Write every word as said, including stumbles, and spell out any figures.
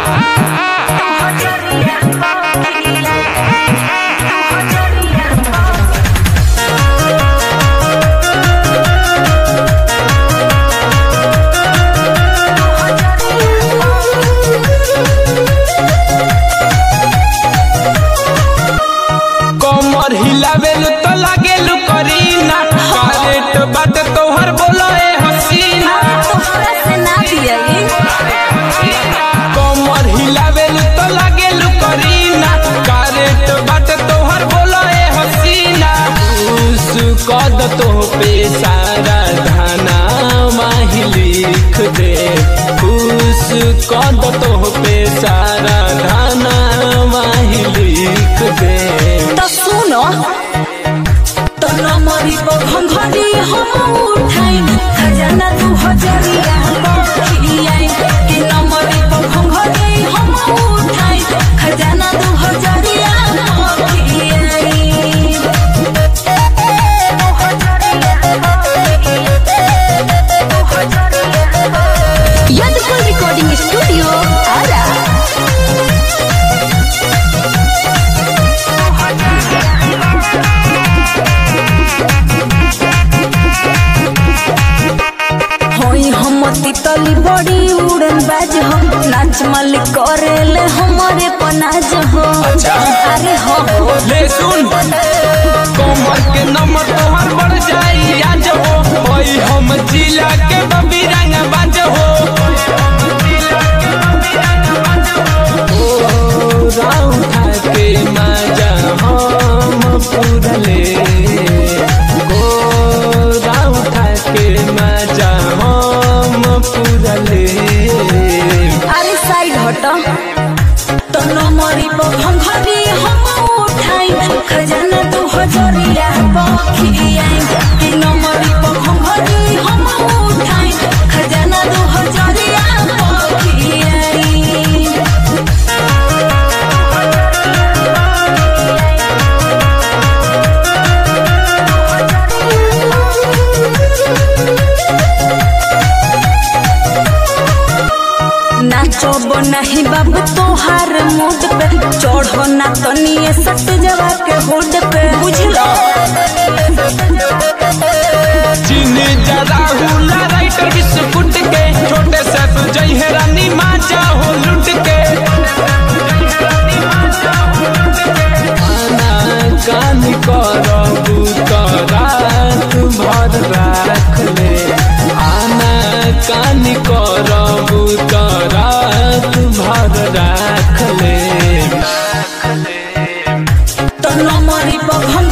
हिलावेलु तो लागेलु करीना कारेट बात तोहर बोलाए हसीना तोहरा से ना दियई कमर हिलावेलु तो लागेलु करीना कारेट बात तोहर बोलाए हसीना उस कद तो पे सारा धाना माही लिख दे उस कद तो पे सारा धाना माही लिख दे सुनो तो नमरी घंघरी हम उठाई खजाना दू हजरिया बखियाई कि नमरी घंघरी हम उठाई खजाना दू हजरिया बखियाई यादव रिकॉर्डिंग स्टूडियो आरा तितली बड़ी उड़न बाज हो नाच मालिक करेले हमारे पनाज हो अच्छा। अरे हो ले सुन कमर के नंबर तोहर बढ़ जाई आज हो ओई हम जिला के बबी रंग बाज हो ओ राम के माजा हम पूरा ले ओ राम के माजा पूरा ले अरे साइड हटो तो नमरी घंघरी हम उठाई खजाना दू हजरिया बखियाई कि नमरी घंघरी हम उठाई खजाना दू हजरिया बखियाई नाचब नहीं बाबू तोहार मूड पे चढ़ो ना तनिए सट जवा के हुड पे बुझलो चीनी जरा हुला राइटर बिस्कुट के छोटे से तू जई है रानी माचा हो लुट के आना कान करबू तो रात भर राख ले आना कान करबू तो रात भर राख ले तो नमरी